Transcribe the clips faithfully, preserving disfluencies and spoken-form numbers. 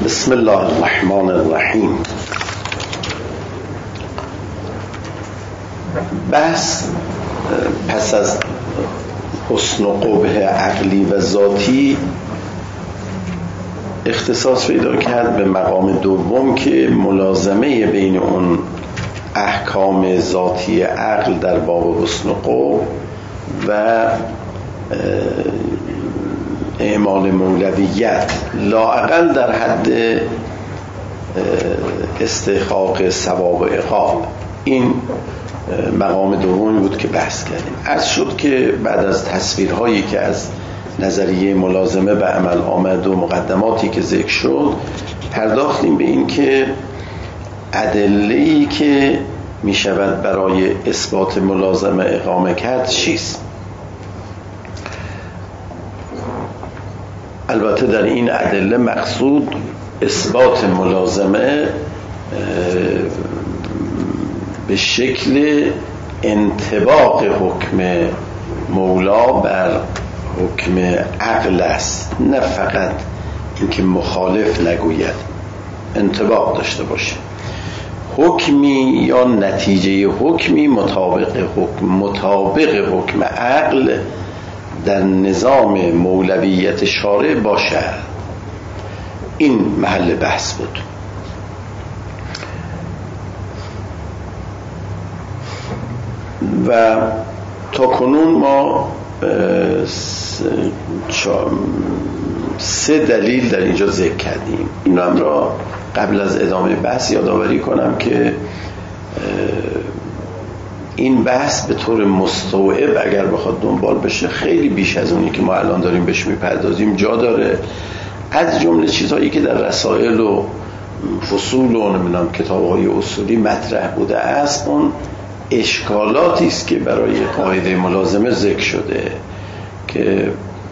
بسم الله الرحمن الرحیم. بحث پس از حسن و قبح عقلی و ذاتی اختصاص پیدا کرد به مقام دوم که ملازمه بین اون احکام ذاتی عقل در باب حسن و قبح و اعمال مولویت لااقل در حد استحقاق ثواب و عقاب، این مقام دومی بود که بحث کردیم. عرض شد که بعد از تصویرهایی که از نظریه ملازمه به عمل آمد و مقدماتی که ذکر شد، پرداختیم به این که ادله‌ای که می شود برای اثبات ملازمه اقامه کرد چیست. البته در این ادله مقصود اثبات ملازمه به شکل انطباق حکم مولا بر حکم عقل است، نه فقط اینکه مخالف نگوید، انطباق داشته باشه. حکمی یا نتیجه حکمی مطابق حکم مطابق حکم عقل در نظام مولویت شارع باشه. این محل بحث بود. و تا کنون ما سه دلیل در اینجا ذکر کردیم. این هم را قبل از ادامه بحث یادآوری کنم که این بحث به طور مستوعب اگر بخواد دنبال بشه خیلی بیش از اونی که ما الان داریم بهش میپردازیم جا داره. از جمله چیزهایی که در رسائل و فصول و نمیدونم کتاب‌های اصولی مطرح بوده است، اون اشکالاتی است که برای قاعده ملازمه ذکر شده که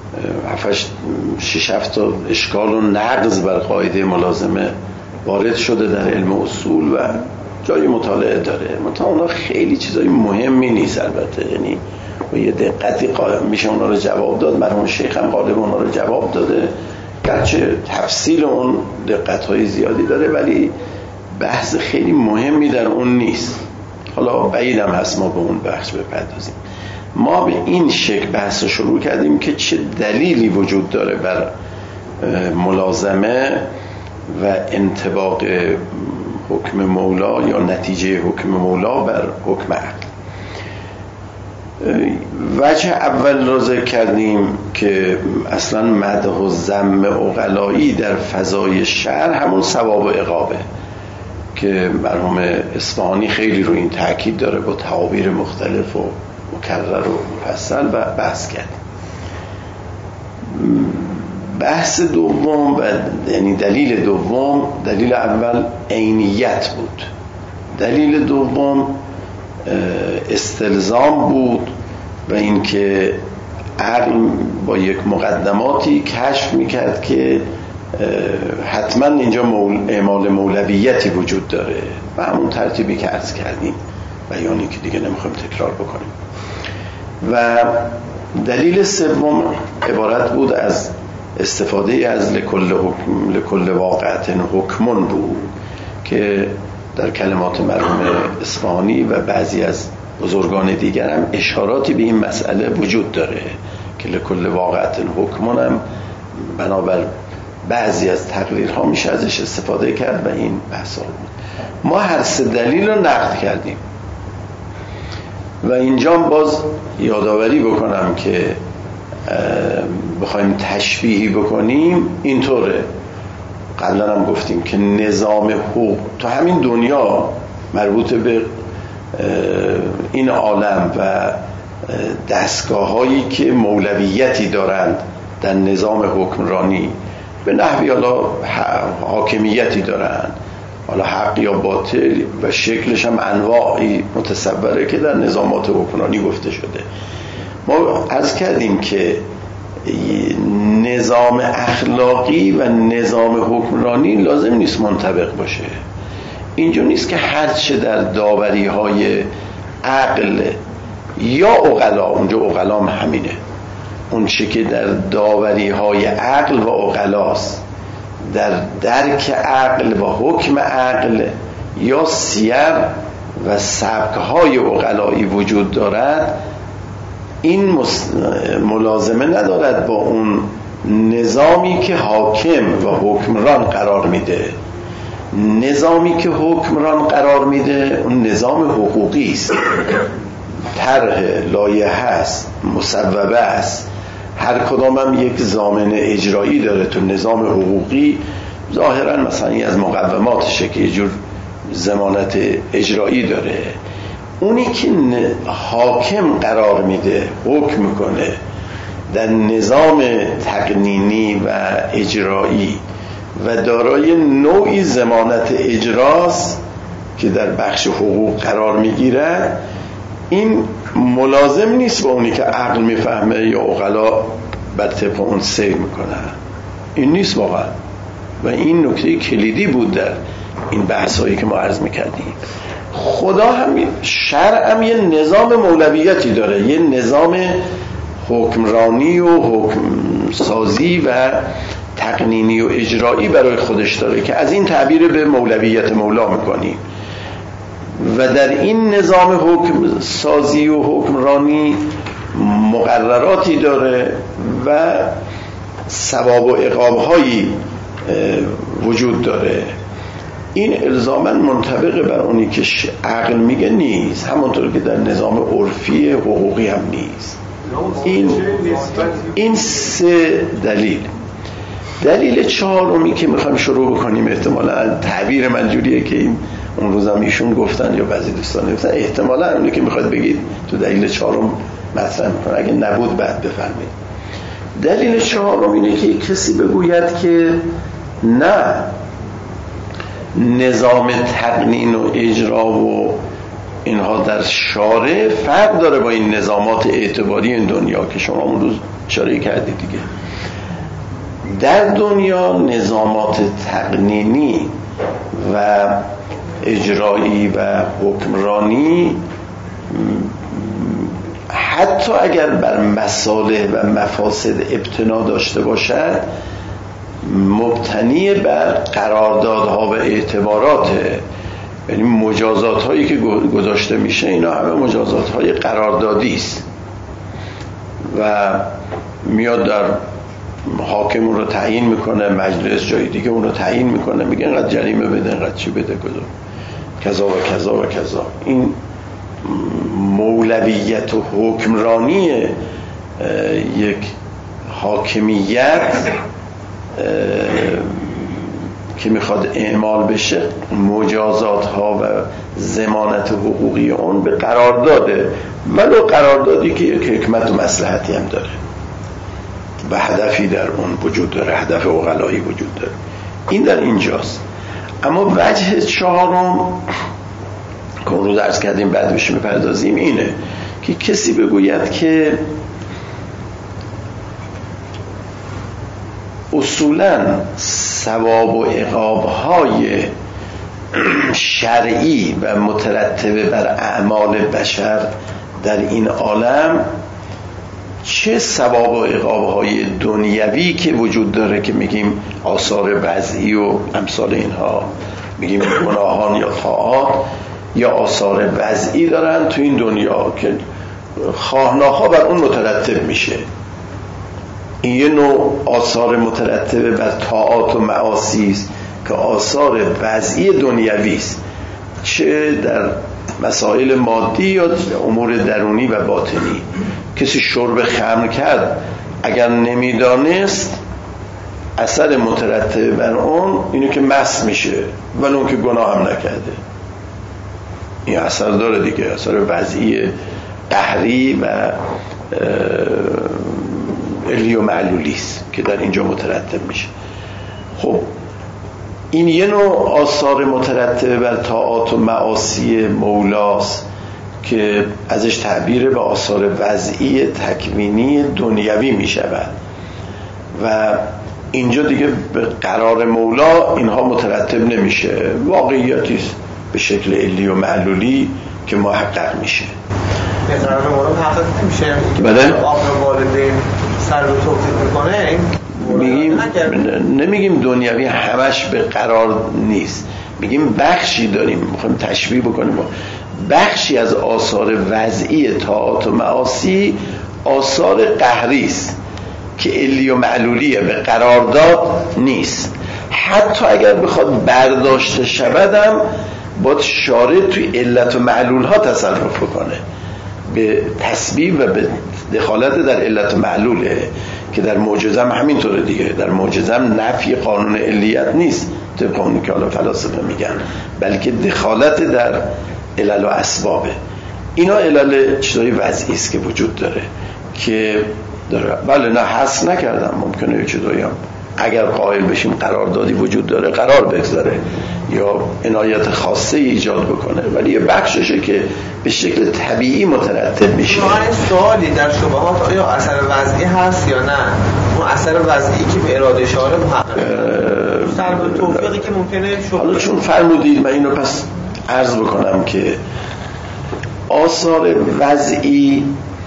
شش هفت تا اشکال و نقض بر قاعده ملازمه وارد شده در علم اصول و جای مطالعه داره. مثلا اونا خیلی چیزای مهمی نیست، البته یعنی با یه دقتی میشه اونا رو جواب داد. مرحوم شیخ هم غالب اونا رو جواب داده، گرچه تفصیل اون دقت‌های زیادی داره ولی بحث خیلی مهمی در اون نیست. حالا بعیدم هست ما به اون بحث بپردازیم. ما به این شکل بحث رو شروع کردیم که چه دلیلی وجود داره بر ملازمه و انطباق حکم مولا یا نتیجه حکم مولا بر حکم عقل. وجه اول را ذکر کردیم که اصلا مدح و ذم عقلایی در فضای شرع همون ثواب و عقابه که مرحوم اصفهانی خیلی رو این تاکید داره با تعابیر مختلف و مکرر و مفصل و بحث کردیم. بحث دوم و یعنی دلیل دوم، دلیل اول عینیت بود، دلیل دوم استلزام بود و اینکه عقل با یک مقدماتی کشف میکرد که حتما اینجا مول... اعمال مولویتی وجود داره و همون ترتیبی که عرض کردیم، بیانی که دیگه نمیخوایم تکرار بکنیم. و دلیل سوم عبارت بود از استفاده از لکل حکم لکل واقعت حکمون بود که در کلمات مرحوم اصفهانی و بعضی از بزرگان دیگر هم اشاراتی به این مسئله وجود داره که لکل واقعت حکمون هم بنابر بعضی از تقریرها میشه ازش استفاده کرد و این بحثا بود. ما هر سه دلیل رو نقد کردیم و اینجا باز یادآوری بکنم که بخوایم تشبیهی بکنیم اینطوره. قبلا هم گفتیم که نظام حقوق تو همین دنیا مربوط به این عالم و دستگاه هایی که مولویتی دارند در نظام حکمرانی به نحوی حالا حاکمیتی دارند، حالا حق یا باطل و شکلش هم انواعی متصوره که در نظامات حکمرانی گفته شده. ما عرض کردیم که نظام اخلاقی و نظام حکمرانی لازم نیست منطبق باشه. اینجا نیست که هرچه در داوری های عقل یا عقلا، اونجا عقلا هم همینه، اون چه که در داوری های عقل و عقلاست در درک عقل و حکم عقل یا سیر و سبک‌های عقلایی وجود دارد، این ملازمه ندارد با اون نظامی که حاکم و حکمران قرار میده. نظامی که حکمران قرار میده اون نظام حقوقی است، طرح لایحه است، مصوبه است، هر کدام هم یک ضامن اجرایی داره. تو نظام حقوقی ظاهرا مثلا این از مقوماتشه که یه جور ضمانت اجرایی داره. اونی که حاکم قرار میده، حکم میکنه در نظام تقنینی و اجرایی و دارای نوعی ضمانت اجراست که در بخش حقوق قرار میگیره، این ملازم نیست با اونی که عقل میفهمه یا عقلا بر طبق اون سیر میکنه. این نیست واقعا و این نکته کلیدی بود در این بحثایی که ما عرض میکردیم. خدا هم، شرع هم یه نظام مولویتی داره، یه نظام حکمرانی و حکم سازی و تقنینی و اجرایی برای خودش داره که از این تعبیر به مولویت مولا میکنیم و در این نظام حکم سازی و حکمرانی مقرراتی داره و ثواب و عقاب‌هایی وجود داره. این الزاماً منطبق بر اونی که عقل میگه نیست، همونطور که در نظام عرفی حقوقی هم نیست. این این سه دلیل. دلیل چهارمی که میخوایم شروع بکنیم، احتمالاً تعبیر من جوریه که این اون روزم ایشون گفتن یا بعضی دوستان گفتن، احتمالاً اونی که میخواید بگید تو دلیل چهارم مطرح میکنه، اگه نبود بعد بفرمایید. دلیل چهارم اینه که کسی بگوید که نه، نظام تقنین و اجرا و اینها در شارع فرق داره با این نظامات اعتباری این دنیا که شما اون روز اشاره کردید دیگه. در دنیا نظامات تقنینی و اجرایی و حکمرانی حتی اگر بر مصالح و مفاسد ابتنا داشته باشد، مبتنی بر قراردادها و اعتبارات، یعنی مجازات هایی که گذاشته میشه اینا همه مجازات های قراردادی است و میاد در حاکم اون رو تعیین میکنه، مجلس جای دیگه اون رو تعیین میکنه، میگه اینقدر جریمه بده، اینقدر چی بده، کذا و کذا و کذا. این مولویت و حکمرانی یک حاکمیت که میخواد اعمال بشه، مجازات ها و ضمانت حقوقی اون به قرارداده، ولو قراردادی که یک حکمت و مصلحتی هم داره و هدفی در اون وجود داره، هدف عقلایی وجود داره. این در اینجاست. اما وجه چهارم که اون رو درس کردیم بعد بهش میپردازیم اینه که کسی بگوید که اصولاً ثواب و عقاب‌های شرعی و مترتبه بر اعمال بشر در این عالم، چه ثواب و عقاب‌های دنیوی که وجود داره که میگیم آثار وضعی و امثال اینها، میگیم گناهان یا طاعات، یا آثار وضعی دارن تو این دنیا که خواهناها بر اون مترتب میشه. این یه نوع آثار مترتبه بر طاعات و معاصی است که آثار وضعی دنیوی است، چه در مسائل مادی یا امور درونی و باطنی. کسی شرب خمر کرد، اگر نمیدانست اثر مترتب بر اون اینو که مست میشه، ولی اون که گناه هم نکرده، این اثر داره دیگه، اثر وضعی قهری و علی و معلولی است که در اینجا مترتب میشه. خب این یه نوع آثار مترتب بر طاعات و معاصی مولاست که ازش تعبیر به آثار وضعی تکوینی دنیوی می شود و اینجا دیگه به قرار مولا اینها مترتب نمیشه، واقعیتی به شکل علی و معلولی که محقق میشه. به قرار مولا محقق نمیشه. بله؟ آب والدین سر رو توقیف میکنه. میگیم نمیگیم دنیوی همش به قرار نیست، میگیم بخشی داریم، میخوایم تشبیه بکنیم بخشی از آثار وضعی طاعات و معاصی آثار قهری است که علی و معلولیه، به قرارداد نیست. حتی اگر بخواد برداشته شودم باید شارع توی علت و معلول ها تصرف کنه، به تسبیب و به دخالت در علت و معلوله که در معجزه هم همینطوره دیگه. در معجزه هم نفی قانون علیت نیست طبق اونی که حالا فلاسفه میگن، بلکه دخالت در علل و اسبابه. اینا علل چیزای وضعی است که وجود داره که داره. بله نه حس نکردم، ممکنه یه چیزایی هم اگر قائل بشیم قراردادی وجود داره قرار بگذاره یا عنایت خاصه ایجاد بکنه، ولی یه بخششه که به شکل طبیعی مترتب میشه. واقعا سوالی در شبهات آیا اثر وضعی هست یا نه؟ اون اثر وضعی که به اراده شارع محقق سر به توفیقی که ممکنه شبهه. حالا چون فرمودید من اینو پس عرض بکنم که آثار وضعی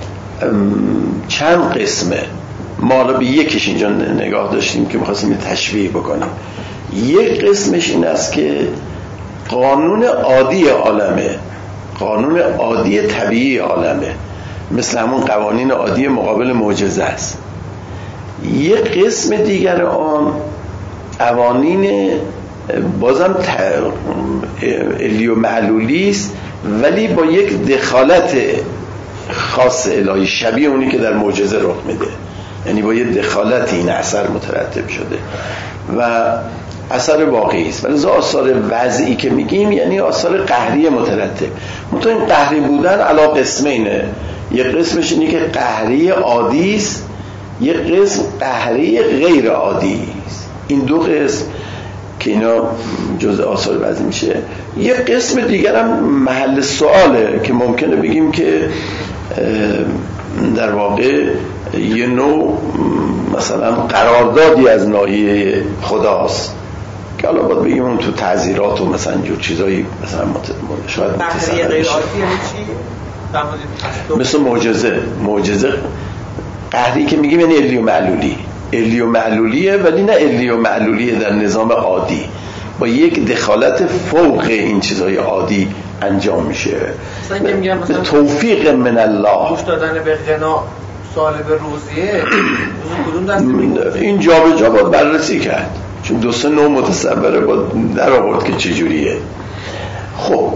چند قسمه. ما به یکیش اینجا نگاه داشتیم که می‌خواستیم تشبیه بکنیم. یک قسمش این است که قانون عادی عالمه، قانون عادی طبیعی عالمه، مثل همون قوانین عادی مقابل معجزه است. یک قسم دیگر آن قوانین بازم علی و معلولی است، ولی با یک دخالت خاص الهی شبیه اونی که در معجزه رخ میده، یعنی با یه دخالت این اثر مترتب شده و اثر واقعی است. ولی آثار وضعی که میگیم یعنی آثار قهری مترتب. منتها این قهری بودن علا قسمینه. یک قسمش اینه که قهری عادی است، یک قسم قهری غیر عادی است. این دو قسم که اینا جزء آثار وضعی میشه. یک قسم دیگر هم محل سواله که ممکنه بگیم که در واقع یه نوع مثلا قراردادی از ناحیه خداست که حالا باید بگیم اون تو تعزیرات و مثلا جور چیزایی مثلا شاید متصور غیر عادی یعنی چی؟ مثل معجزه. معجزه قهری که میگیم یعنی علی و معلولی، علی و معلولیه، ولی نه علی و معلولیه در نظام عادی، با یک دخالت فوق این چیزهای عادی انجام میشه. مثلا میگم مثلا توفیق من الله، گوش دادن به غنا سوال به روزیه کدوم دست میگه؟ این جا به جا باید بررسی کرد، چون دو سه نوع متصوره باید در آورد که چجوریه. خب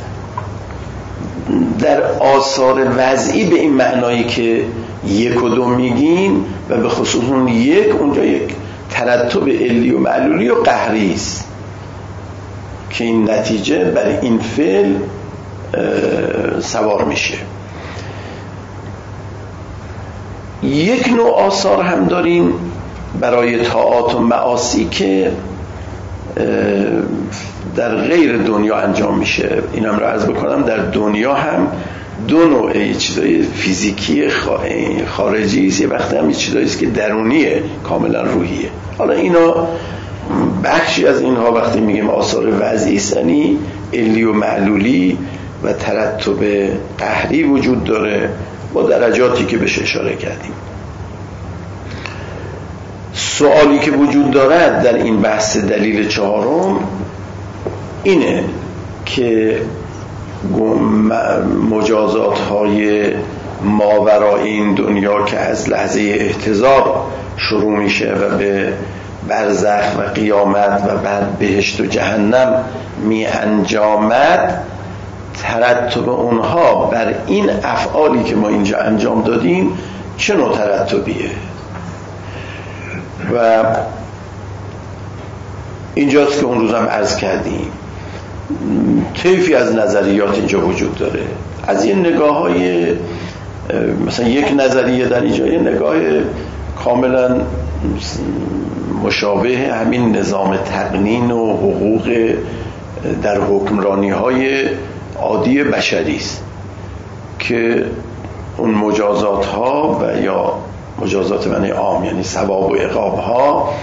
در آثار وضعی به این معنایی که یک و دو میگیم و به خصوص اون یک، اونجا یک ترتب علی و معلولی و قهری است که این نتیجه برای این فعل سوار میشه. یک نوع آثار هم داریم برای طاعات و معاصی که در غیر دنیا انجام میشه. اینم رو عرض بکنم در دنیا هم دو نوع چیزای فیزیکی خارجی است، یه وقتی هم چیزایی است که درونیه، کاملا روحیه. حالا اینا بخشی از اینها وقتی میگیم آثار وضعی است یعنی علی و معلولی و ترتب قهری وجود داره با درجاتی که بهش اشاره کردیم. سوالی که وجود دارد در این بحث دلیل چهارم اینه که مجازات های ماورای این دنیا که از لحظه احتضار شروع میشه و به برزخ و قیامت و بعد بهشت و جهنم می انجامد، ترتب اونها بر این افعالی که ما اینجا انجام دادیم چه نوع ترتبیه؟ و اینجاست که اون روزم عرض کردیم طیفی از نظریات اینجا وجود داره. از این نگاه های مثلا یک نظریه در اینجا یه نگاه کاملا مشابه همین نظام تقنین و حقوق در حکمرانی های عادی بشری است که اون مجازات ها و یا مجازات معنی عام یعنی ثواب و عقاب ها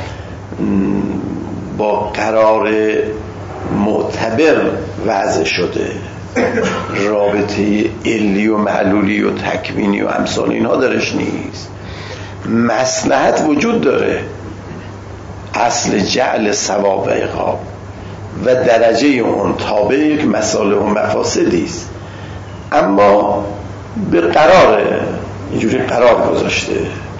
با قرار معتبر وضع شده، رابطه علی و معلولی و تکوینی و امثال اینها درش نیست. مصلحت وجود داره، اصل جعل ثواب و عقاب و درجه اون تابع یک مصالح و مفاسدی است، اما به قرار اینجوری قرار گذاشته،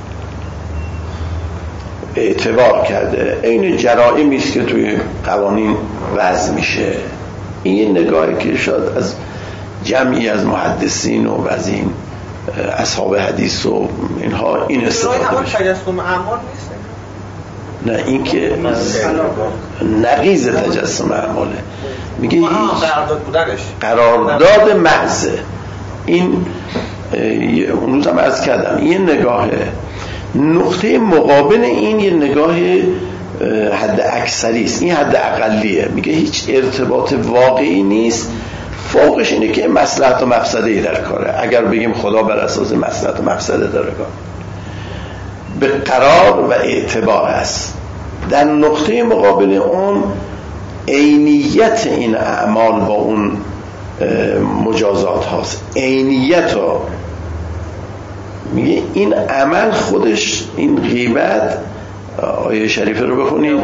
اعتبار کرده. این جرائمی است که توی قوانین وضع میشه. این یه نگاهی که شاید از جمعی از محدثین و از این اصحاب حدیث و اینها این استفاده میشه. تجسم اعمال نیست؟ نه، این که نقیض تجسم اعماله. میگه قرارداد بودنش قرارداد محض. این اون روز هم عرض کردم یه نگاهه. نقطه مقابل این یه نگاه حد اکثری است، این حد اقلیه. میگه هیچ ارتباط واقعی نیست، فوقش اینه که مصلحت و مفسده در کاره. اگر بگیم خدا بر اساس مصلحت و مفسده داره کار، به قرار و اعتبار است. در نقطه مقابل اون عینیت این اعمال با اون مجازات هاست. عینیت ها میگه این عمل خودش، این غیبت، آیه شریفه رو بخونید.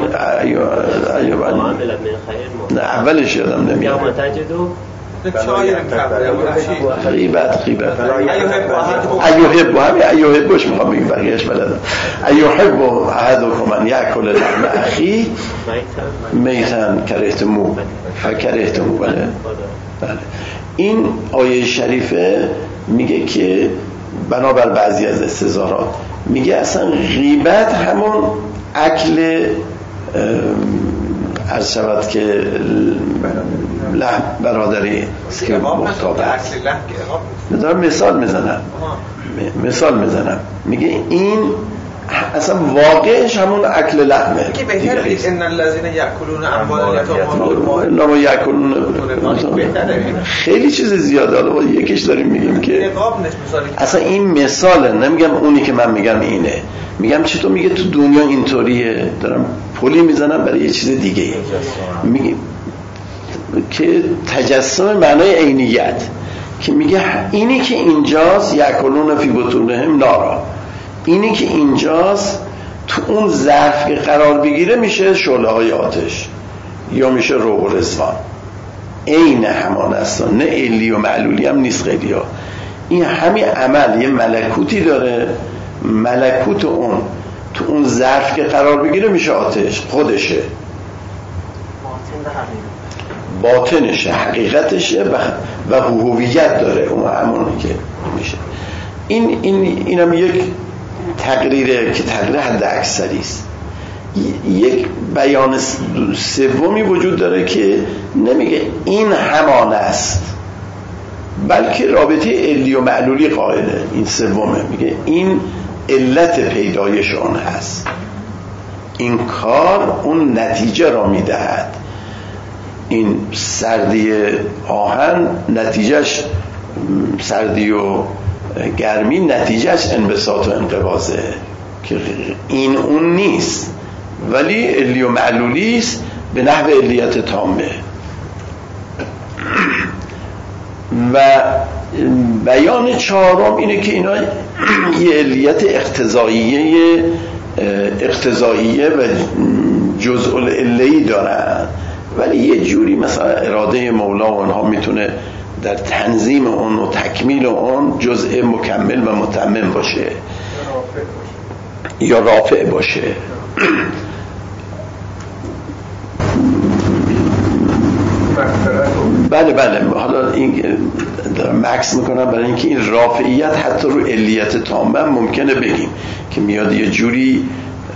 نه اولش یادم نمیاد. غیبت غیبت ایوهب همین ایوهبش میخوام بگیم، بقیهش بلدم. ایوهب احدکم ان یأکل لحم اخیه میتا کرهتموه فکرهتموه. بله بله. این آیه شریفه میگه که بنابر بعضی از استظهارات میگه اصلا غیبت همون اکل عرض شود که لحم برادری است که مختابه است. دارم مثال میزنم مثال میزنم میگه این اصلا واقعش همون اکل لحمه. که بهتر نیست ان الذين یاکلون اموال الیتام ما یاکلون خیلی چیز زیاده. حالا یکیش داریم میگیم که اصلا این مثاله، نمیگم اونی که من میگم اینه، میگم چطور میگه تو دنیا اینطوریه. دارم پلی میزنم برای یه چیز دیگه. میگه که تجسم معنای عینیت، که میگه اینی که اینجاست یاکلون فی بطونهم نارا، اینی که اینجاست تو اون ظرف که قرار بگیره میشه شعله های آتش یا میشه روح و رضوان. عین همان است، نه علی و معلولی هم نیست. خیلی ها این همین عمل یه ملکوتی داره، ملکوت اون تو اون ظرف که قرار بگیره میشه آتش خودشه، باطنشه، حقیقتشه و هویت داره اون همونی که میشه. این این اینم یک تقریره که تقریر حد اکثری است. یک بیان سومی وجود داره که نمیگه این همان است، بلکه رابطه علی و معلولی قائله. این سومه، میگه این علت پیدایش آن هست، این کار اون نتیجه را میدهد. این سردی آهن نتیجهش سردی و گرمی، نتیجهش انبساط و انقباضه، که این اون نیست، ولی علی و معلولی است به نحو علیت تامه. و بیان چهارم اینه که اینا یه علیت اقتضاییه اقتضاییه و جزء العلی دارن، ولی یه جوری مثلا اراده مولا و اونها میتونه در تنظیم اون و تکمیل اون جزء مکمل و متمم باشه یا رافع باشه. بله بله. حالا این دارم مکس میکنم برای اینکه این رافعیت حتی رو علیت تامه ممکنه بگیم که میاد یه جوری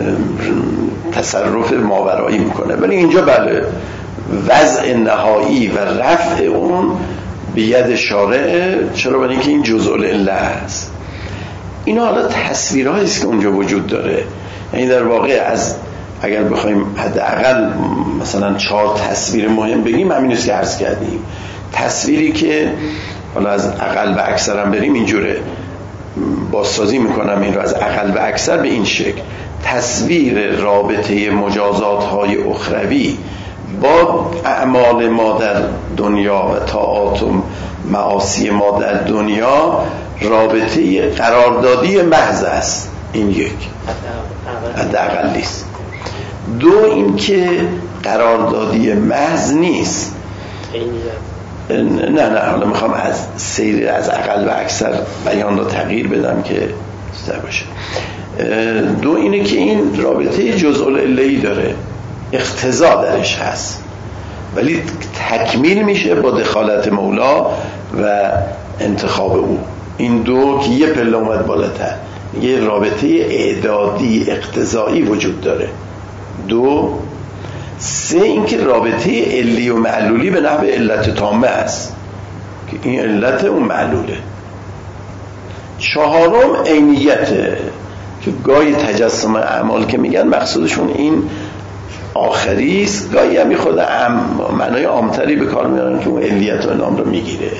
تصرف ماورایی میکنه، ولی اینجا بله وضع نهایی و رفع اون به ید شارع. چرا؟ برای اینکه این جزء العله است. اینا حالا تصویرهایی است که اونجا وجود داره. یعنی در واقع از اگر بخوایم حداقل مثلا چهار تصویر مهم بگیم، همین است که عرض کردیم. تصویری که حالا از اقل به اکثر هم بریم اینجوره، بازسازی میکنم این رو از اقل به اکثر به این شکل: تصویر رابطه مجازات های اخروی با اعمال ما در دنیا و طاعات و معاصی ما در دنیا رابطه قراردادی محض است. این یک حداقلی است. دو این که قراردادی محض نیست. نه نه حالا میخوام از سیر از اقل و اکثر بیان رو تغییر بدم که سر باشه. دو اینه که این رابطه جزء العله‌ای داره، اقتضا درش هست، ولی تکمیل میشه با دخالت مولا و انتخاب او. این دو که یه پله اومد بالاتر، یه رابطه اعدادی اقتضایی وجود داره. دو سه اینکه رابطه علی و معلولی به نحو علت تامه است که این علت اون معلوله. چهارم عینیته که گاهی تجسم اعمال که میگن مقصودشون این آخری است، گاهی هم خود معنای عامتری به کار میارن که اون علیت و نام رو میگیره.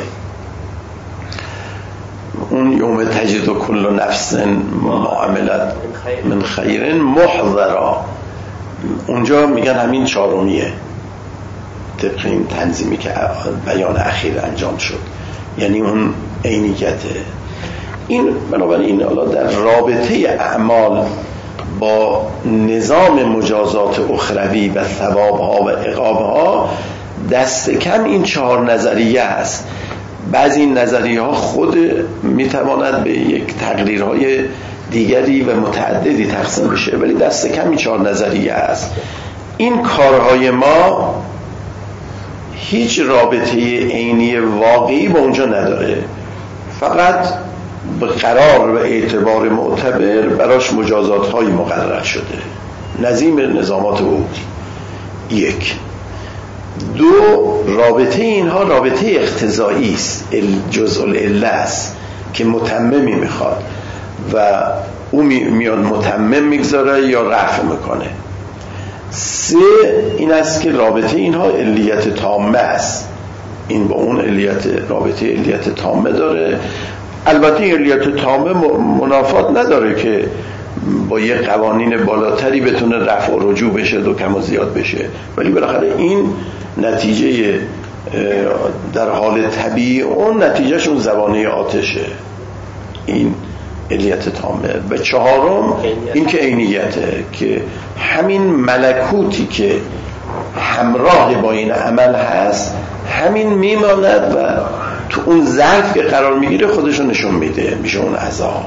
اون یوم تجد و کل نفس معاملت من خیر محضرا، اونجا میگن همین چهارمیه طبق این تنظیمی که بیان اخیر انجام شد، یعنی اون عینیته. این بنابراین حالا در رابطه اعمال با نظام مجازات اخروی و ثوابها و عقابها دست کم این چهار نظریه است. بعضی این نظریه ها خود میتواند به یک تقریرهای دیگری و متعددی تقسیم بشه، ولی دست کم این چهار نظریه است. این کارهای ما هیچ رابطه عینی واقعی با اونجا نداره، فقط به قرار و اعتبار معتبر براش مجازات های مقرر شده نظیم نظامات عهودی. یک. دو، رابطه اینها رابطه اقتضایی است، جزء العله است که متممی میخواد و او میاد متمم میگذاره یا رفع میکنه. سه، این است که رابطه اینها علیت تامه است، این با اون علیت رابطه علیت تامه داره. البته علیت تامه منافات نداره که با یه قوانین بالاتری بتونه رفع و رجوع بشه و کم و زیاد بشه، ولی بالاخره این نتیجه در حال طبیعی اون نتیجهشون زبانه آتشه، این علیت تامه. و چهارم این که عینیته، که همین ملکوتی که همراه با این عمل هست همین میماند و تو اون ظرف که قرار میگیره خودشو نشون میده، میشه اون عذاب.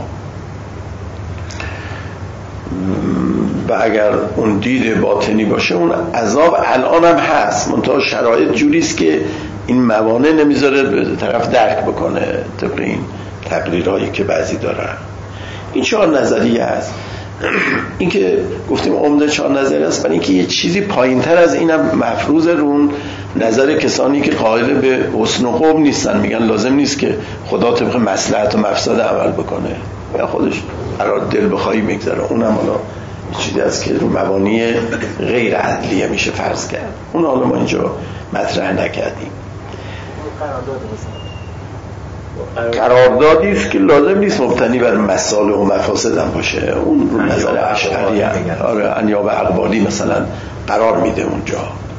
و اگر اون دید باطنی باشه اون عذاب الان هم هست، منتها شرایط جوریست که این موانع نمیذاره به طرف درک بکنه طبق این تقریرهایی که بعضی دارن. این چهار نظریه هست. این که گفتیم عمده چهار نظریه است، برای اینکه یه چیزی پایینتر از اینم مفروض رون نظر کسانی که قائل به حسن و قبح نیستن، میگن لازم نیست که خدا طبق مصلحت و مفسد عمل بکنه یا خودش قرار دل بخواهی میگذاره. اونم حالا چیزی است که رو مبانی غیر عدلیه میشه فرض کرد، اون حالا ما اینجا مطرح نکردیم. قراردادی است که لازم نیست مبتنی بر مصالح و مفاسد هم باشه، اون رو نظر اشعری آره انیاب اقبالی مثلا قرار میده اونجا.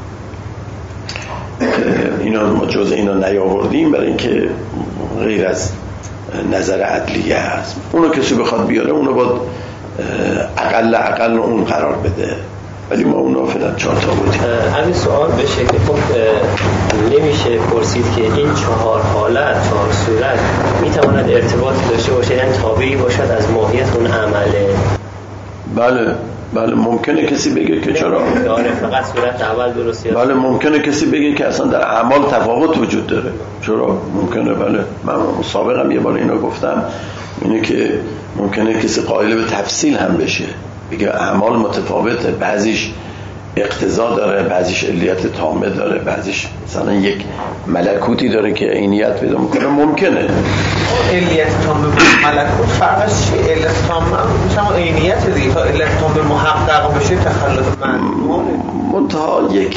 اینا ما جز اینا نیاوردیم برای اینکه غیر از نظر عدلیه هست. اونو کسی بخواد بیاره اونو باید اقل اقل اون قرار بده، ولی ما اونو فعلا چهار تا بودیم. همین سوال بشه که خب نمیشه پرسید که این چهار حالت چهار صورت میتواند ارتباطی داشته باشه، یعنی تابعی باشد از ماهیت اون عمله؟ بله بله ممکنه کسی بگه که چرا داره فقط صورت اول درسته. بله ممکنه کسی بگه که اصلا در اعمال تفاوت وجود داره، چرا ممکنه. بله من سابقا یه بار اینو گفتم، اینه که ممکنه کسی قائل به تفصیل هم بشه، بگه اعمال متفاوته، بعضیش اقتضا داره، بعضیش علیت تامه داره، بعضیش مثلا یک ملکوتی داره که عینیت پیدا میکنه. ممکنه علیت تامه و ملکوت فرقش چیه؟ علیت تامه مثلا عینیت دیگه، تا علیت تامه محقق بشه تخلف معلومه. منتها یک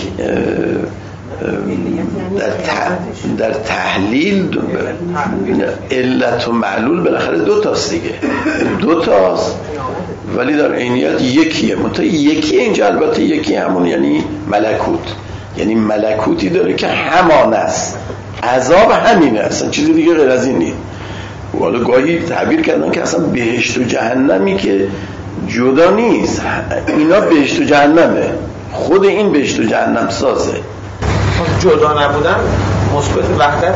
در, در تحلیل علت و معلول بالاخره دو تاست دیگه، دو تاست ولی در عینیت یکیه. منتها یکی اینجا البته یکی همون یعنی ملکوت، یعنی ملکوتی داره که همان است، عذاب همینه، اصلا چیزی دیگه غیر از این نیست. حالا گاهی تعبیر کردن که اصلا بهشت و جهنمی که جدا نیست، اینا بهشت و جهنمه، خود این بهشت و جهنم سازه. جدا نبودن مثبت وحدت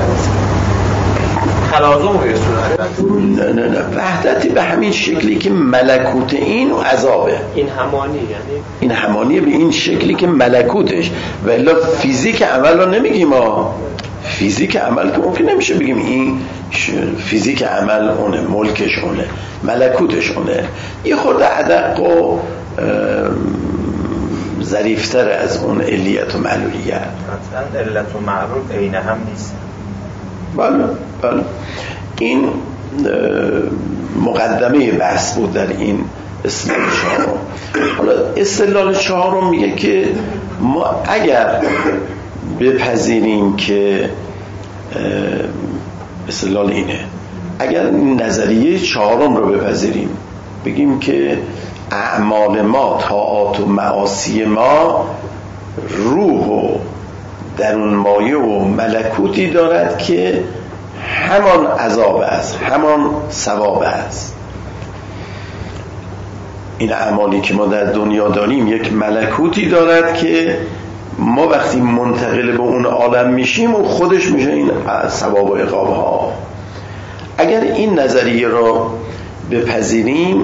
تلازم میرسونه. نه نه نه وحدتی به همین شکلی که ملکوت این و عذابه، این همانی، یعنی این همانی به این شکلی که ملکوتش، و الا فیزیک عمل رو نمیگیم ها، فیزیک عمل که ممکن نمیشه بگیم این فیزیک عمل اونه، ملکش اونه، ملکوتش اونه، یه خورده ادق و ظریفتر از اون علیت و معلولیت. اصلا علت و معلول عین هم نیست. بله بله. این مقدمه بحث بود در این استدلال چهارم. حالا استدلال چهارم میگه که ما اگر بپذیریم که استدلال اینه، اگر نظریه چهارم رو بپذیریم، بگیم که اعمال ما، طاعات و معاصی ما روح و درون مایه و ملکوتی دارد که همان عذاب است، همان ثواب است. این اعمالی که ما در دنیا داریم یک ملکوتی دارد که ما وقتی منتقل به اون عالم میشیم و خودش میشه این ثواب و عقاب ها. اگر این نظریه را بپذیریم،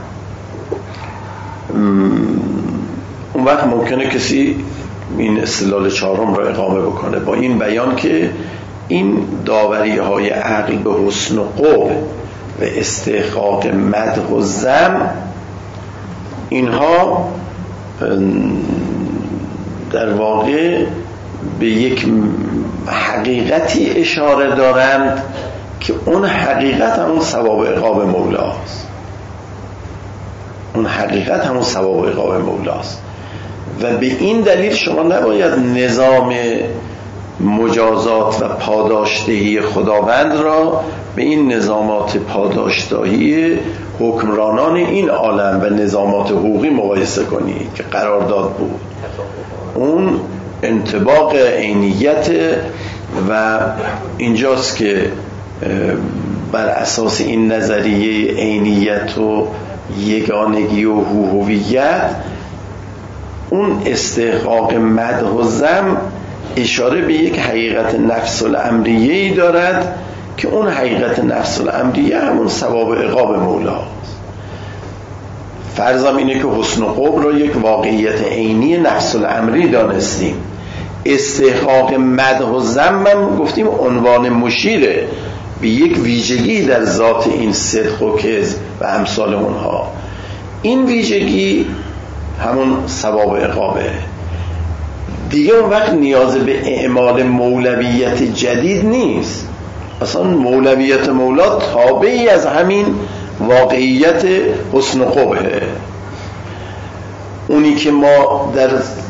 اون وقت ممکنه کسی این استدلال چهارم را اقامه بکنه با این بیان که این داوری های عقل به حسن و قبح و استحقاق مدح و ذم، اینها در واقع به یک حقیقتی اشاره دارند که اون حقیقت همون ثواب و عقاب مولاست، اون حقیقت همون ثواب و عقاب مولاست. و به این دلیل شما نباید نظام مجازات و پاداشدهی خداوند را به این نظامات پاداشدهی حکمرانان این عالم و نظامات حقوقی مقایسه کنید که قرارداد بود. اون انطباق عینیت و اینجاست که بر اساس این نظریه عینیت و یگانگی و هویت، اون استحقاق مدح و ذم اشاره به یک حقیقت نفس الامریه‌ای دارد که اون حقیقت نفس الامریه همون ثواب و عقاب مولاست. فرضم اینه که حسن و قبح را یک واقعیت عینی نفس الامری دانستیم. استحقاق مدح و ذم هم گفتیم عنوان مشیره به یک ویژگی در ذات این صدق و کذب و امثال اونها. این ویژگی همون ثواب و عقابه. دیگه اون وقت نیاز به اعمال مولویت جدید نیست. اصلا مولویت مولا تابعی از همین واقعیت حسن و قبحه. اونی که ما در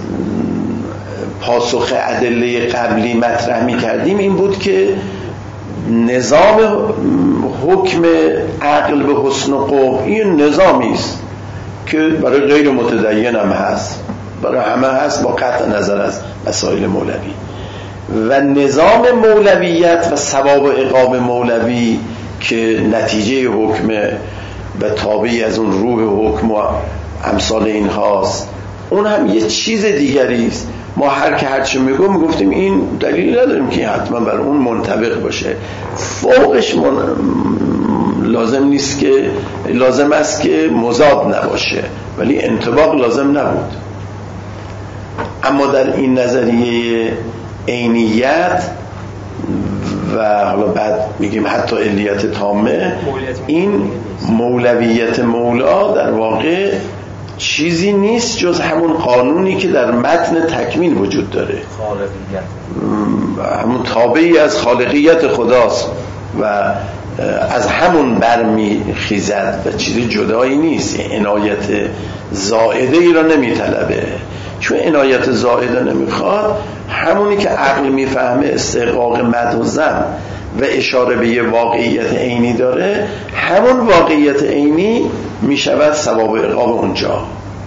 پاسخ ادله قبلی مطرح می کردیم این بود که نظام حکم عقل به حسن و قبح این نظامی است که برای غیر متدین هم هست، برای همه هست با قطع نظر از مسائل مولوی. و نظام مولویت و ثواب و عقاب مولوی که نتیجه حکم و تابعی از اون روح حکم و امثال این هاست، اون هم یه چیز دیگری است. ما هر که هرچه میگم میگفتیم این دلیل نداریم که حتما بر اون منطبق باشه. فوقش من... لازم نیست که لازم است که مضاد نباشه، ولی انطباق لازم نبود. اما در این نظریه عینیت و حالا بعد میگیم حتی علیت تامه، این مولویت مولا در واقع چیزی نیست جز همون قانونی که در متن تکمیل وجود داره، خالقیت، همون تابعی از خالقیت خداست و از همون برمیخیزد و چیزی جدایی نیست. عنایت زائده ای را نمیطلبه، چون عنایت زائده نمیخواد. همونی که عقل میفهمه استحقاق مدح و ذم و اشاره به یه واقعیت عینی داره، همون واقعیت عینی میشود ثواب و عقاب اونجا.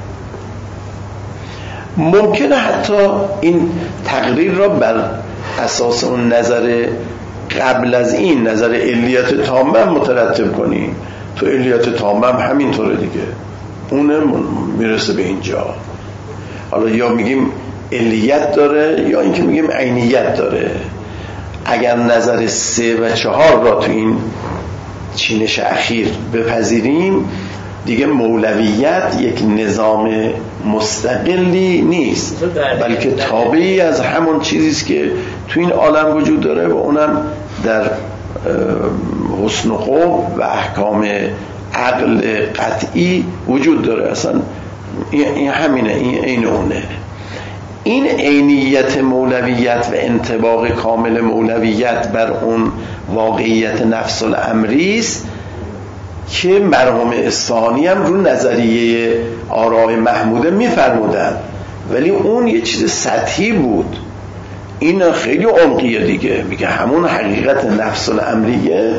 ممکنه حتی این تقریر را بر اساس اون نظر قبل از این، نظر علیت تامه مترتب کنیم. تو علیت تامه هم همینطوره دیگه. اون میرسه به اینجا. حالا یا میگیم علیت داره یا اینکه میگیم عینیت داره. اگر نظر سه و چهار را تو این چینش اخیر بپذیریم دیگه مولویت یک نظام مستقلی نیست، بلکه تابعی از همون چیزیست که تو این عالم وجود داره و اونم در حسن و خوب و احکام عقل قطعی وجود داره. اصلا این همینه، این عین اونه. این عینیت مولویت و انطباق کامل مولویت بر اون واقعیت نفس الامری است که مرحوم اصفهانی هم رو نظریه آراء محموده میفرمودن، ولی اون یه چیز سطحی بود. این خیلی عمقیه دیگه. میگه همون حقیقت نفس الامریه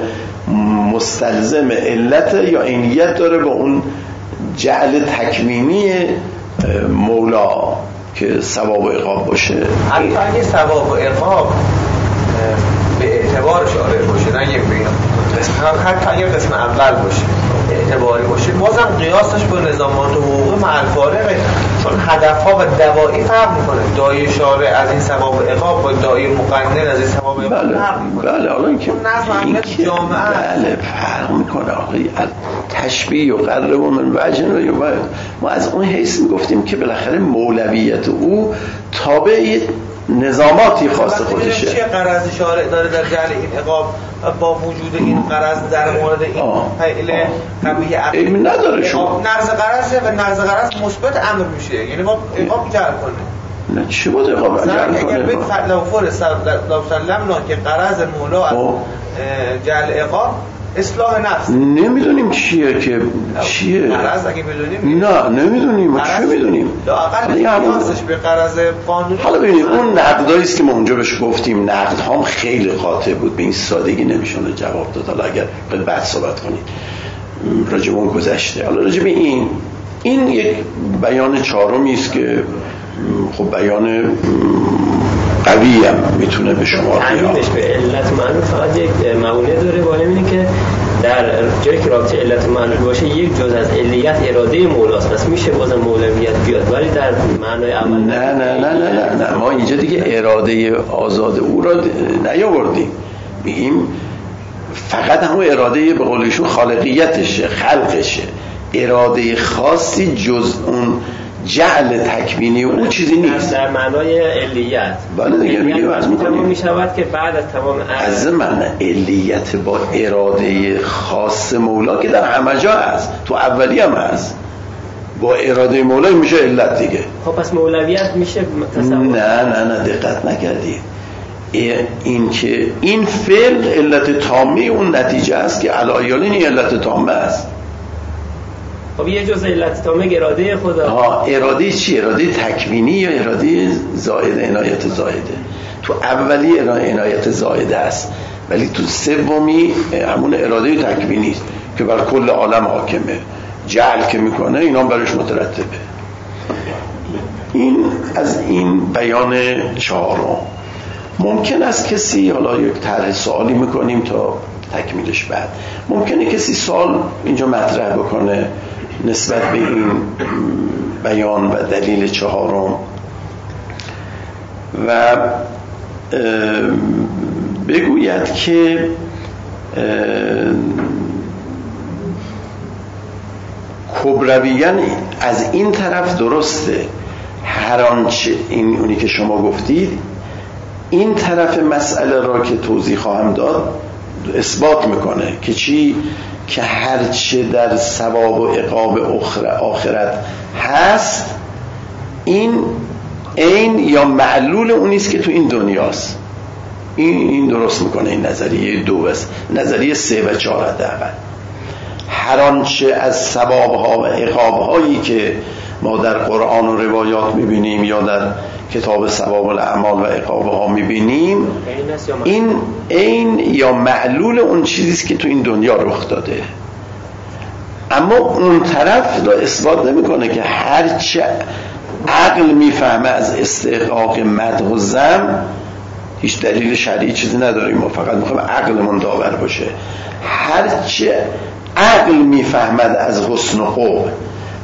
مستلزم علت یا عینیت داره با اون جعل تکوینی مولا که ثواب و عقاب باشه. حتی اگه ثواب و عقاب به اعتبار شارع باشه، نه یک بین قسم، حتی اگه قسم اول باشه اعتباری باشه، بازم قیاسش با نظامات حقوقی مع الفارقه، چون هدفها و دوایی فرق میکنه. دایی شارع از این ثواب و عقاب با دایی مقنن از این ثواب و عقاب فرق میکنه. بله حالا اینکه این جامعه بله فرق میکنه. آقای تشبیه و قرب و من وجه، ما از اون حیث میگفتیم که بالاخره مولویت او تابع نظاماتی خاص خودشه. چه غرض شارع داره در جعل این عقاب با وجود این غرض در مورد این فعل قبیح عقلی نداره؟ شما نقض غرضه و نقض غرض مثبت امر میشه، یعنی با عقاب جعل کنه. نه چی بود عقاب جعل کنه؟ اگر بگید لو فرض لو سلمنا که غرض مولا از جعل عقاب اصلاح نفس، نمیدونیم چیه که چیه غرض. اگه بدونیم نه نمیدونیم. ما چه میدونیم؟ لااقل نیازش به غرض قانونی. حالا ببینید اون نقدایی است که ما اونجا بهش گفتیم، نقد هم خیلی قاطع بود، به این سادگی نمیشونه جواب داد. حالا اگر بعد بعد صحبت کنید راجع به اون گذشته. حالا راجع به این این یک بیان چهارمی است که خب بیان قوی هم میتونه به شما بیاد. تعمیمش به علت معلول فقط یک معونه داره، بالا اینه که در جایی که رابطه علت معلول باشه یک جز از علیت اراده مولاست، پس میشه بازم مولویت بیاد، ولی در معنای اول نه نه نه نه نه, نه. ما اینجا دیگه اراده آزاد او را نیاوردیم، میگیم فقط همون اراده به قولشون خالقیتشه، خلقشه، اراده خاصی جز اون جعل تکوینی او چیزی نیست. در معنای علیت. بله دیگه میگه از تمام میشود که بعد از تمام از معنی علیت با اراده خاص مولا که در همه جا هست، تو اولی هم هست، با اراده مولا میشه علت دیگه. خب پس مولویت میشه تصور؟ نه نه نه دقت نکردید. این که این فعل علت تامه اون نتیجه است که علایال این علت تامه است. خب یه جز علت تامه اراده خدا. ها اراده چی؟ اراده تکوینی یا اراده زائده، عنایت زائده؟ تو اولی عنایت زائده است، ولی تو سومی همون اراده تکوینی است که بر کل عالم حاکمه. جعل که میکنه اینا برش مترتبه. این از این بیان چهارم. ممکن است کسی، حالا یک طرح سوالی میکنیم تا تکمیلش بعد، ممکنه کسی سوال اینجا مطرح بکنه نسبت به این بیان و دلیل چهارم و بگوید که کبرویان از این طرف درسته، هر آنچه این اونی که شما گفتید این طرف مسئله را که توضیح خواهم داد اثبات میکنه که چی؟ که هرچه در ثواب و عقاب آخرت هست این عین یا معلول اونیست که تو این دنیاست. این این درست میکنه. این نظریه دو است، نظریه سه و چهار حداقل. هر آنچه از ثوابها و عقابهایی که ما در قرآن و روایات میبینیم یا در کتاب ثواب الاعمال و عقابها میبینیم، این عین یا معلول اون چیزیست که تو این دنیا رخ داده. اما اون طرف را اثبات نمیکنه که هرچه عقل میفهمه از استحقاق مدح و ذم، هیچ دلیل شرعی چیزی نداریم، ما فقط میخوایم عقلمون داور باشه. هرچه عقل میفهمد از حسن و خوب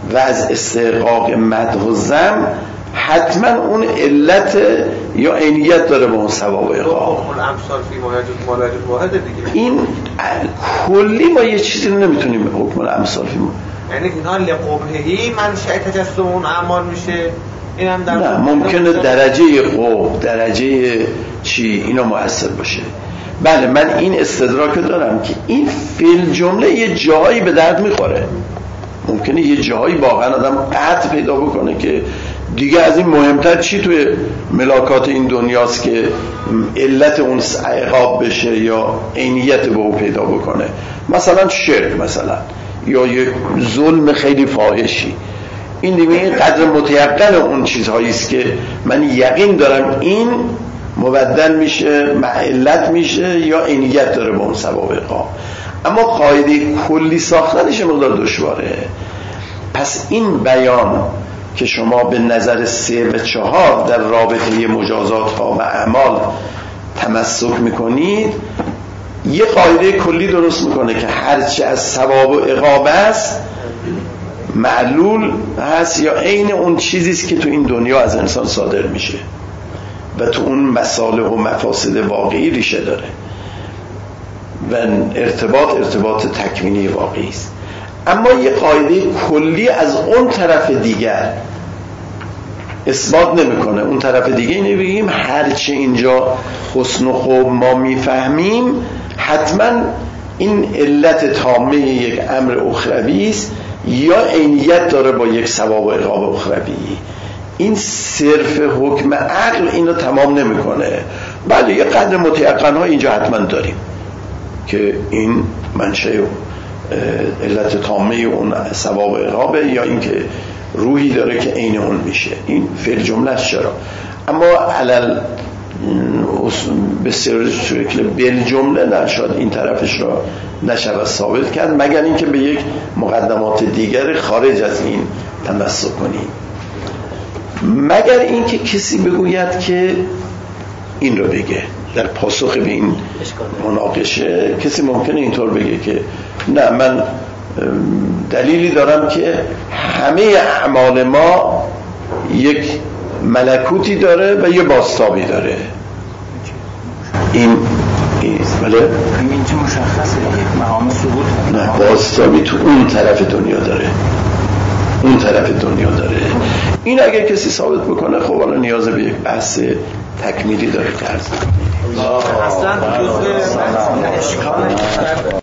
و از استحقاق مدح و ذم حتما اون علت یا عینیت داره با اون ثواب و عقاب. اون امثال فی ما یجوز واحد دیگه. این کلی ما یه چیزی رو نمیتونیم به حکم الامثال فی ما، یعنی اینا لقبهی منشأ تجسم اون اعمال میشه. این هم در نه ممکنه درجه قب درجه چی اینا مؤثر باشه. بله من این استدراک دارم که این فیل جمله یه جایی به درد میخوره. ممکنه یه جایی واقعا آدم قطع پیدا بکنه که دیگه از این مهمتر چی توی ملاکات این دنیاست که علت اون عقاب بشه یا عینیت به او پیدا بکنه. مثلا شرک مثلا یا یک ظلم خیلی فاحشی، این دیگه قدر متیقن اون چیزهایی است که من یقین دارم این مبدل میشه علت میشه یا عینیت داره با اون ثواب عقاب. اما قاعده کلی ساختنش مقدار دشواره. پس این بیان که شما به نظر سه و چهار در رابطه مجازات ها و اعمال تمسک میکنید یه قاعده کلی درست میکنه که هرچه از ثواب و عقاب است معلول هست یا عین اون چیزیست که تو این دنیا از انسان صادر میشه و تو اون مصالح و مفاسد واقعی ریشه داره و ارتباط ارتباط تکوینی واقعی است. اما یه قاعده کلی از اون طرف دیگر اثبات نمیکنه. اون طرف دیگه اینه بگیم هرچه اینجا حسن و خوب ما میفهمیم حتما این علت تامه یک امر اخروی است یا عینیت داره با یک ثواب و عقاب اخروی. این صرف حکم عقل اینو تمام نمیکنه. بله یه قدر متیقن ها اینجا حتما داریم که این منشأ علت تامه اون ثواب و عقابه یا اینکه روحی داره که عین اون میشه. این فعل جمله است. چرا؟ اما علل بسیار شکل بل جمله نشد این طرفش را نشود ثابت کرد مگر اینکه به یک مقدمات دیگر خارج از این تمسک کنیم، مگر اینکه کسی بگوید که این رو بگه در پاسخ به این مناقشه. کسی ممکنه اینطور بگه که نه من دلیلی دارم که همه اعمال ما یک ملکوتی داره و یه بازتابی داره. این این بله اینجا مشخصه یک مقام ثبوت. نه بازتابی تو اون طرف دنیا داره، اون طرف دنیا داره. این اگر کسی ثابت بکنه خب حالا نیاز به یک بحث تکمیلی داره که عرض اصلا جزء اشکال